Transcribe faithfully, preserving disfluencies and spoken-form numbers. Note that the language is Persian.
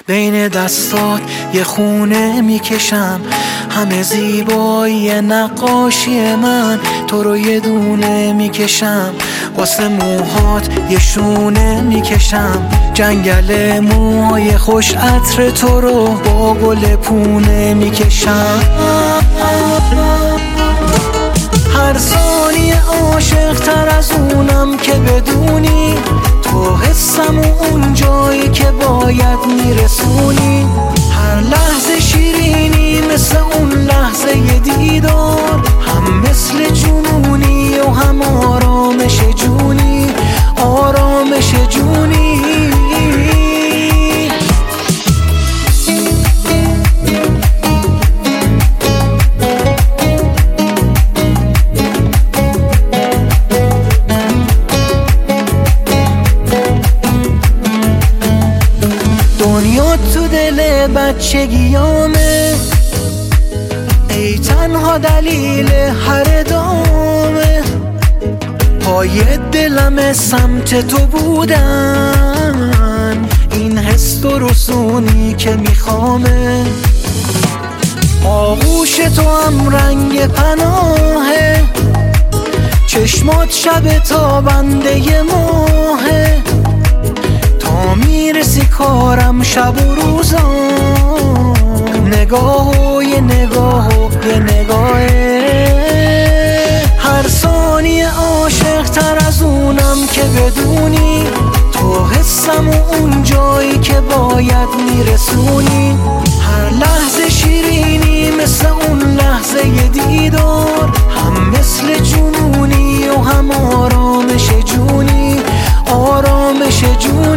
بین دستات یه خونه میکشم، همه زیبایی نقاشی من تو رو یه دونه میکشم. واسه موهات یه شونه میکشم، جنگل موهای خوش عطر تو رو با گل پونه میکشم. هر ثانیه عاشق تر از اونم که بدونی، تو حسم و اون جایی که باید میرسونی. هر لحظه شیرینی مثل اون لحظه ی دیدار، هم مثل جنونی و هم آرامش جونی، آرامش جونی. دنیا تو دل بچگیامه، ای تنها دلیل هر دامه. پای دلم سمت تو بودن، این حس و رسونی که میخوامه. آغوش تو هم رنگ پناهه، چشمات شب تابنده ماهه. تا میرسی کارم شب و روزان، نگاه و یه نگاه و یه نگاهه. هر ثانیه عاشق تر از اونم که بدونی، تو حسم و اون جایی که باید میرسونی. هر لحظه شیرینی مثل اون لحظه ی دیدار، هم مثل جنونی و هم آرامش جونی، آرامش جونی.